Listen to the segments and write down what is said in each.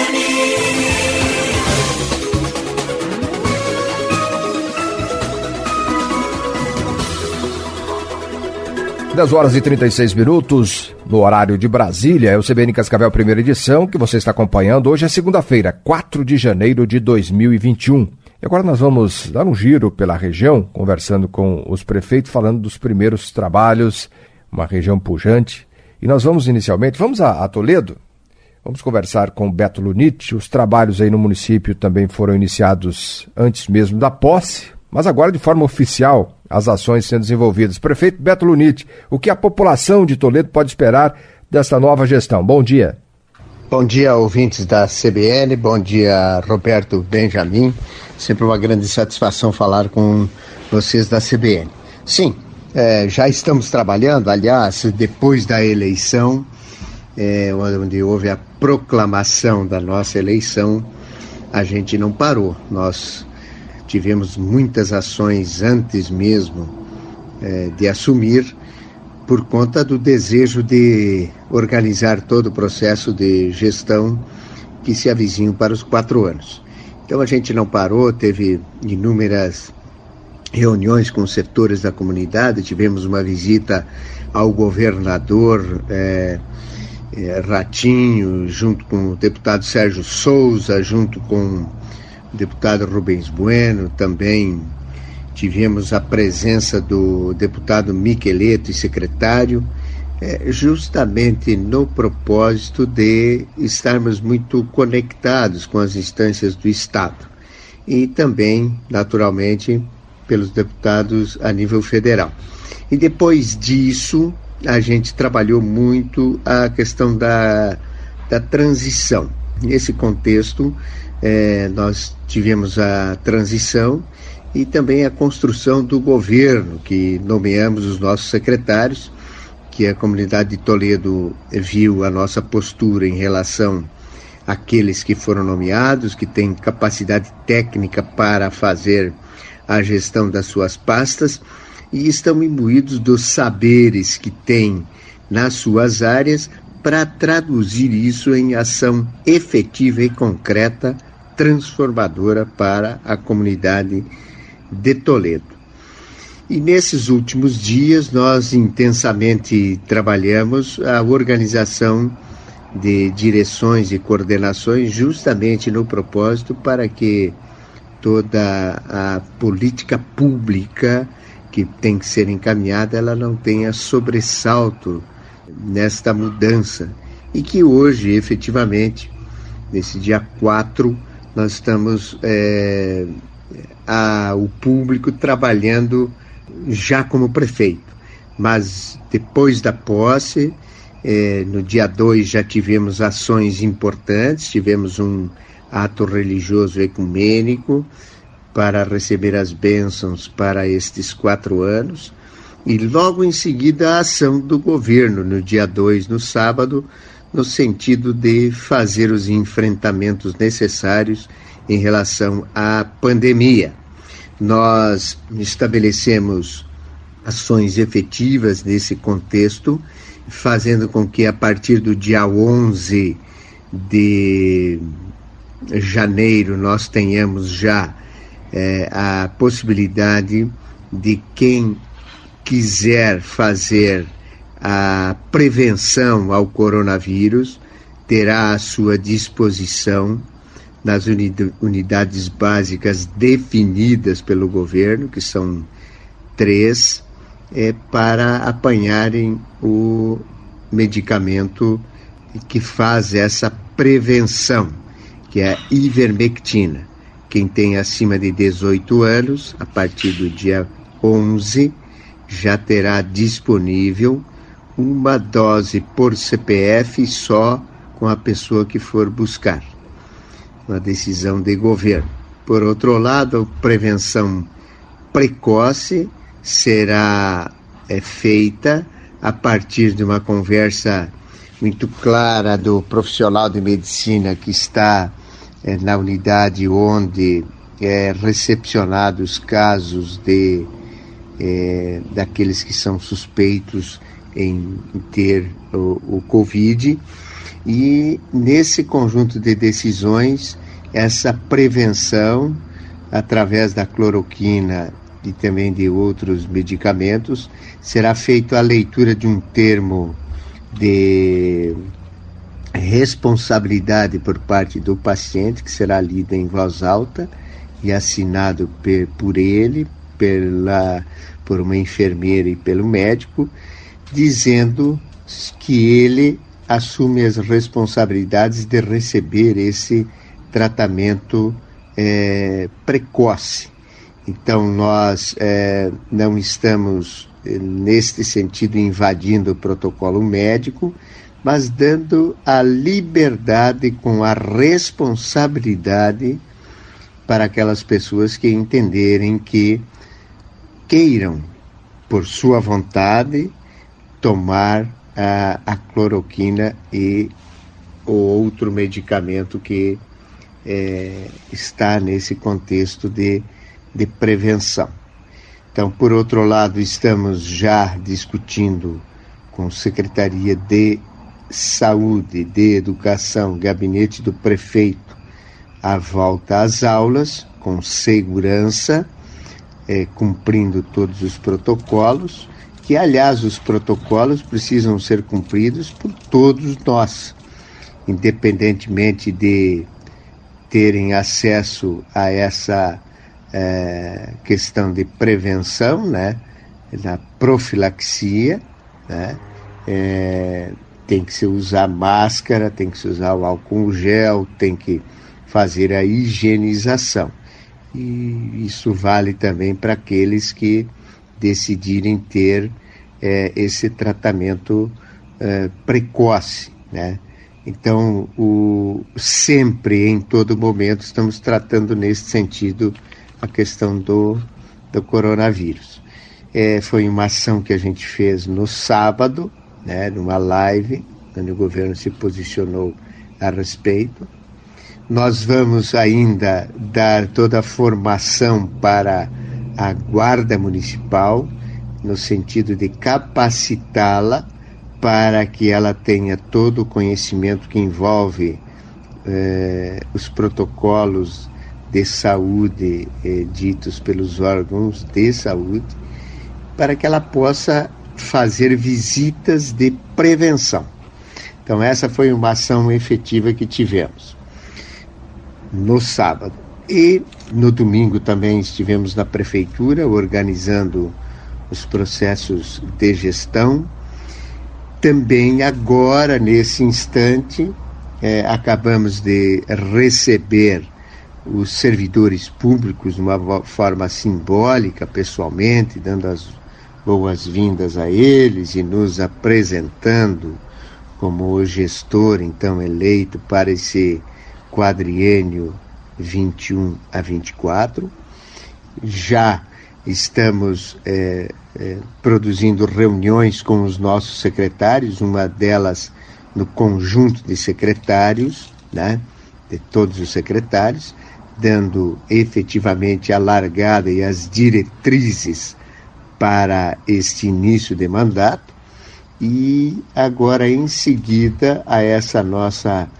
(10h36) no horário de Brasília. É o CBN Cascavel, primeira edição, que você está acompanhando. Hoje é segunda-feira, 4 de janeiro de 2021. E agora nós vamos dar um giro pela região, conversando com os prefeitos, falando dos primeiros trabalhos, uma região pujante. E nós vamos vamos a Toledo, vamos conversar com Beto Lunit. Os trabalhos aí no município também foram iniciados antes mesmo da posse, mas agora de forma oficial, as ações sendo desenvolvidas. Prefeito Beto Lunit, o que a população de Toledo pode esperar desta nova gestão? Bom dia. Bom dia, ouvintes da CBN, bom dia, Roberto Benjamin. Sempre uma grande satisfação falar com vocês da CBN. Sim, já estamos trabalhando, aliás, depois da eleição, onde houve a proclamação da nossa eleição, a gente não parou. Nós tivemos muitas ações antes mesmo de assumir, por conta do desejo de organizar todo o processo de gestão que se avizinha para os 4 anos. Então a gente não parou, teve inúmeras reuniões com setores da comunidade, tivemos uma visita ao governador Ratinho, junto com o deputado Sérgio Souza, junto com o deputado Rubens Bueno. Também tivemos a presença do deputado Miqueleto e secretário, justamente no propósito de estarmos muito conectados com as instâncias do Estado e também, naturalmente, pelos deputados a nível federal. E depois disso, a gente trabalhou muito a questão da transição. Nesse contexto, nós tivemos a transição e também a construção do governo, que nomeamos os nossos secretários, que a comunidade de Toledo viu a nossa postura em relação àqueles que foram nomeados, que têm capacidade técnica para fazer a gestão das suas pastas e estão imbuídos dos saberes que têm nas suas áreas para traduzir isso em ação efetiva e concreta, transformadora para a comunidade de Toledo. E nesses últimos dias nós intensamente trabalhamos a organização de direções e coordenações justamente no propósito para que toda a política pública que tem que ser encaminhada, ela não tenha sobressalto nesta mudança. E que hoje, efetivamente, nesse dia 4, nós estamos o público trabalhando já como prefeito. Mas depois da posse, no dia 2 já tivemos ações importantes, tivemos um ato religioso ecumênico para receber as bênçãos para estes 4 anos, e logo em seguida a ação do governo, no dia 2, no sábado, no sentido de fazer os enfrentamentos necessários em relação à pandemia. Nós estabelecemos ações efetivas nesse contexto, fazendo com que a partir do dia 11 de janeiro nós tenhamos já a possibilidade de quem quiser fazer a prevenção ao coronavírus terá à sua disposição nas unidades básicas definidas pelo governo, que são 3, para apanharem o medicamento que faz essa prevenção, que é a ivermectina. Quem tem acima de 18 anos, a partir do dia 11, já terá disponível uma dose por CPF só com a pessoa que for buscar. Uma decisão de governo. Por outro lado, a prevenção precoce será feita a partir de uma conversa muito clara do profissional de medicina que está na unidade onde recepcionados casos daqueles que são suspeitos em ter o Covid, E nesse conjunto de decisões, essa prevenção, através da cloroquina e também de outros medicamentos, será feita a leitura de um termo de responsabilidade por parte do paciente, que será lido em voz alta e assinado por ele, por uma enfermeira e pelo médico, dizendo que ele assume as responsabilidades de receber esse tratamento precoce. Então, nós não estamos, neste sentido, invadindo o protocolo médico, mas dando a liberdade com a responsabilidade para aquelas pessoas que entenderem que queiram, por sua vontade, tomar a cloroquina e o outro medicamento que está nesse contexto de prevenção. Então, por outro lado, estamos já discutindo com Secretaria de Saúde, de Educação, Gabinete do Prefeito, a volta às aulas, com segurança, cumprindo todos os protocolos, que, aliás, os protocolos precisam ser cumpridos por todos nós, independentemente de terem acesso a essa questão de prevenção, né, da profilaxia, né, tem que se usar máscara, tem que se usar o álcool gel, tem que fazer a higienização. E isso vale também para aqueles que decidirem ter esse tratamento precoce, né? Então, sempre, em todo momento, estamos tratando nesse sentido a questão do coronavírus. Foi uma ação que a gente fez no sábado, né, numa live, onde o governo se posicionou a respeito. Nós vamos ainda dar toda a formação para a Guarda Municipal, no sentido de capacitá-la para que ela tenha todo o conhecimento que envolve os protocolos de saúde ditos pelos órgãos de saúde, para que ela possa fazer visitas de prevenção. Então, essa foi uma ação efetiva que tivemos no sábado. E no domingo também estivemos na prefeitura organizando os processos de gestão. Também agora, nesse instante, acabamos de receber os servidores públicos de uma forma simbólica, pessoalmente, dando as boas-vindas a eles e nos apresentando como o gestor, então, eleito para esse quadriênio 21 a 24. Já estamos produzindo reuniões com os nossos secretários, uma delas no conjunto de secretários, né, de todos os secretários, dando efetivamente a largada e as diretrizes para este início de mandato. E agora, em seguida a essa nossa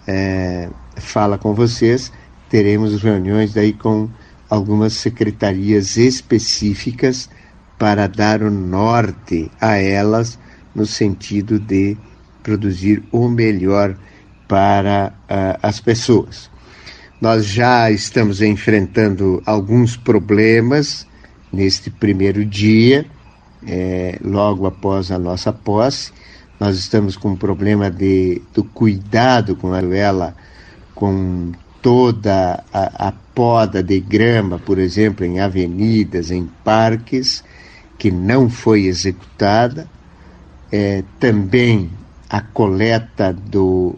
fala com vocês, teremos reuniões daí com algumas secretarias específicas para dar o norte a elas no sentido de produzir o melhor para as pessoas. Nós já estamos enfrentando alguns problemas neste primeiro dia, logo após a nossa posse. Nós estamos com um problema do cuidado com ela, com toda a poda de grama, por exemplo, em avenidas, em parques, que não foi executada. Também a coleta do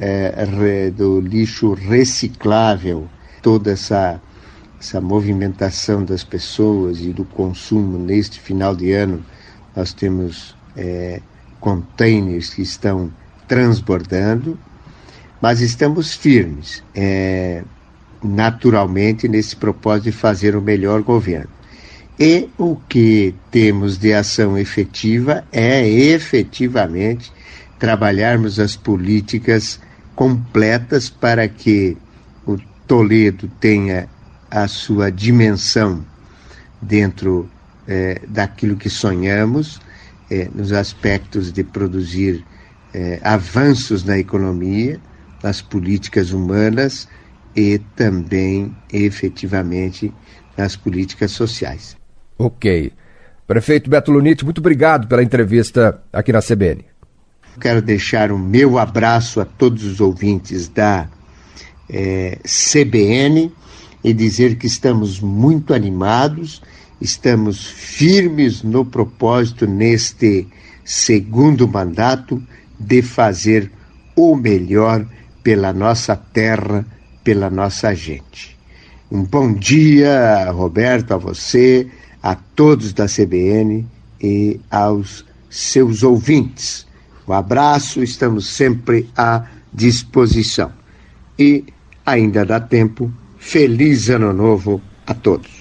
lixo reciclável, toda essa movimentação das pessoas e do consumo neste final de ano. Nós temos containers que estão transbordando, mas estamos firmes, naturalmente, nesse propósito de fazer o melhor governo. E o que temos de ação efetiva é efetivamente trabalharmos as políticas completas para que o Toledo tenha a sua dimensão dentro daquilo que sonhamos, nos aspectos de produzir avanços na economia, nas políticas humanas e também, efetivamente, nas políticas sociais. Ok. Prefeito Beto Luniti, muito obrigado pela entrevista aqui na CBN. Quero deixar o meu abraço a todos os ouvintes da CBN e dizer que estamos muito animados, estamos firmes no propósito, neste segundo mandato, de fazer o melhor pela nossa terra, pela nossa gente. Um bom dia, Roberto, a você, a todos da CBN e aos seus ouvintes. Um abraço, estamos sempre à disposição. E ainda dá tempo. Feliz Ano Novo a todos.